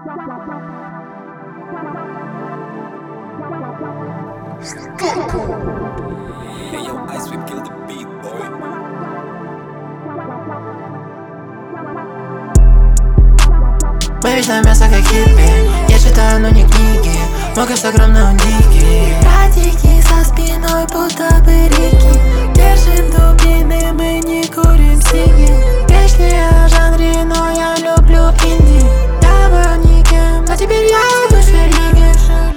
Hey yo, Ice Whip, kill the beat, boy. Мы ведь на мясо как хиппи. Я читаю, но не книги. Мой кэш огромный, он дикий. Братики со спиной, будто бы реки. Держим дубины, мы не курим сиги. Песни о жанре, но я люблю инди. Я был никем, но теперь я выше лиги.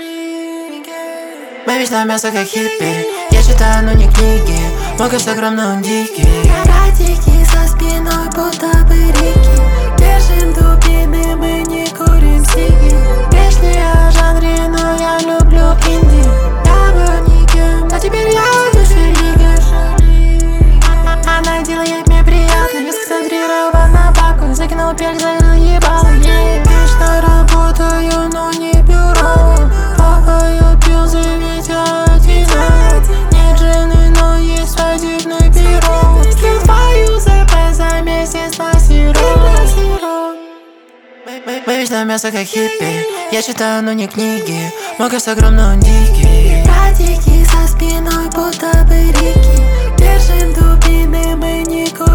Мы ведь на мясо как хиппи. Я читаю, но не книги. Мой кэш огромный, он дикий. Братики со спиной, будто бы реки. Держим дубины, мы не курим сиги. Песни о жанре, но я люблю инди. Я был никем, но теперь я выше лиги. Она делает мне приятно. Я сконцентрирован на баку. Закинул пель, залил ебало. Я вечно работаю, но не бюро. Папа, я пил за Витя одинок. Нет жены, но есть свадебный пирог. Скин твою ЗП за месяц на сироп. Мы ведь на мясо как хиппи. Я читаю, но не книги. Мой кэш огромный, он дикий. Братики со спиной, будто бы реки. Держим дубины, мы не курим.